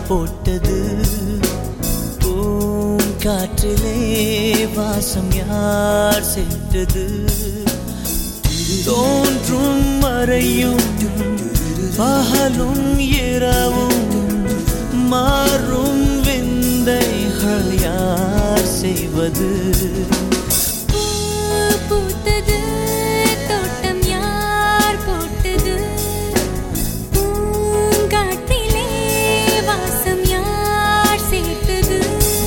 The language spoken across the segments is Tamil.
போட்டது பூங்காற்றிலே வாசம் யார் சேர்த்தது தோன்றும் மறையும் பகலும் இரவும் மாறும் விந்தைகள் யார் செய்வது பூத்தது தோட்டம் யார் போட்டது பூங்காற்றிலே வாசம் யார் சேர்த்தது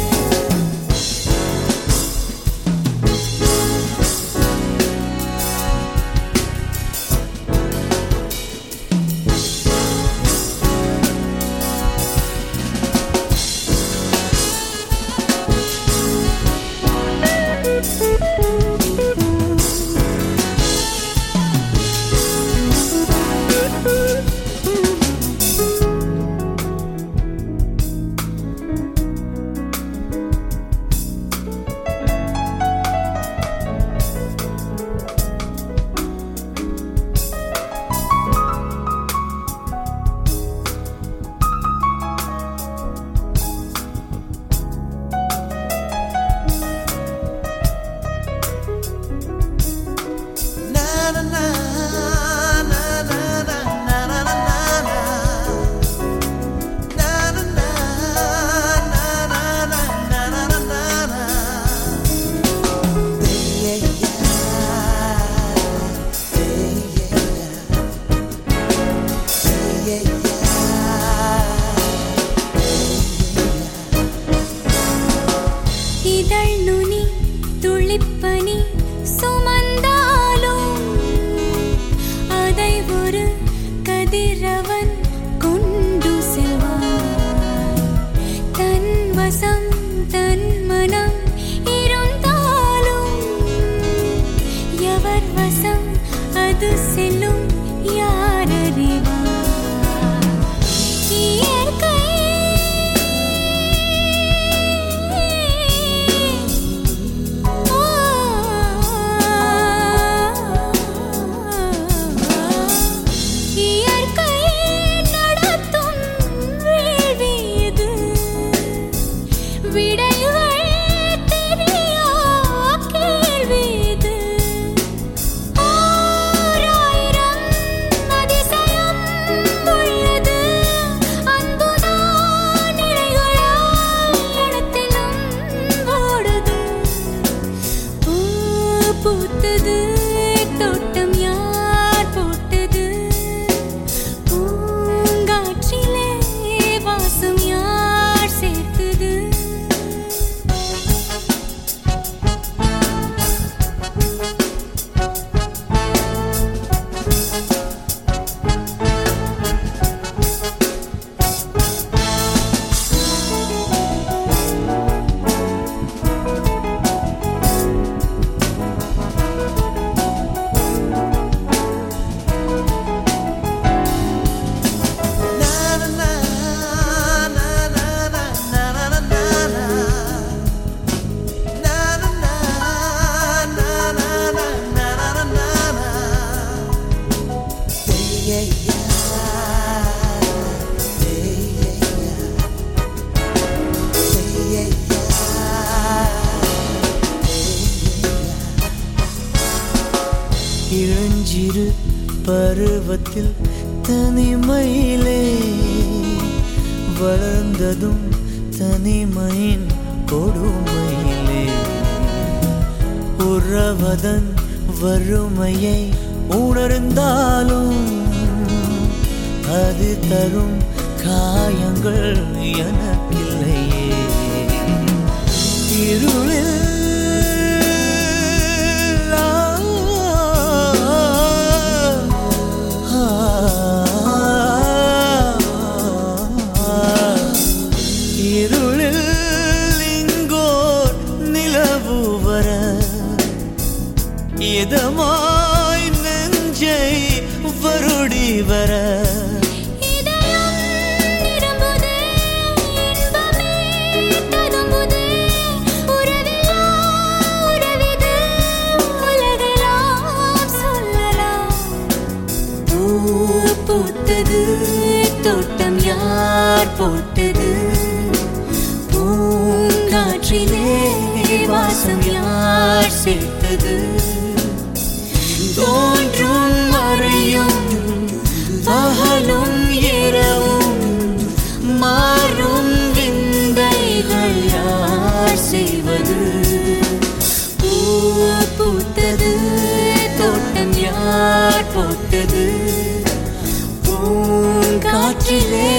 இதழ்நுனி துளிப்பனி சுமந்தாலும் அதை ஒரு கதிரவன் கொண்டு செல்வான் தன் வசம் தன் மனம் இருந்தாலும் எவர் வசம் அது செல்லும் யார் அறிவார் இயற்கை பூத்தது தோட்டம் யார் போட்டது பூங்காற்றிலே வாசம் யார் சேர்த்தது இளஞ்சிறு பருவத்தில் தனிமையிலே வளர்ந்ததும் தனிமையின் கொடுமையிலே உறவதன் வறுமையை உணர்ந்தாலும் அது தரும் காயங்கள் எனக்கில்லையே இருளில் இதமாய் நெஞ்சை வருடி வர பூத்தது தோட்டம் யார் போட்டது காற்றிலே வாசம் யார் சேர்த்தது தோன்றும் மறையும் பகலும் இரவும் மாறும் விந்தைகள் யார் செய்வது பூ பூத்தது தோட்டம் யார் போட்டது பூங்காற்றிலே